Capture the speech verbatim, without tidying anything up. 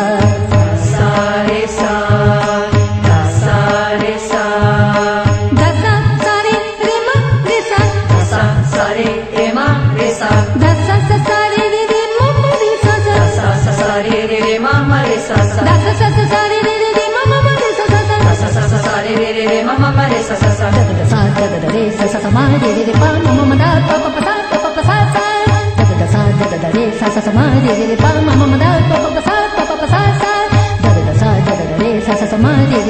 sa re sa da sa re sa da sa sa re re ma re sa da sa sa re re ma re sa da sa sa sa re re re ma ma re sa sa da sa sa sa re re re ma ma re sa sa da sa sa sa sa re re re re ma ma ma re sa sa sa da sa sa sa sa re re re re ma ma ma re sa sa sa da da sa da da re sa sa sa ma re re re pa ma ma ma da pa pa pa sa pa pa pa sa sa da da sa da da re sa sa sa ma re re re pa ma ma ma da pa pa pa sa pa pa pa sa sa da da sa da da re sa sa sa ma re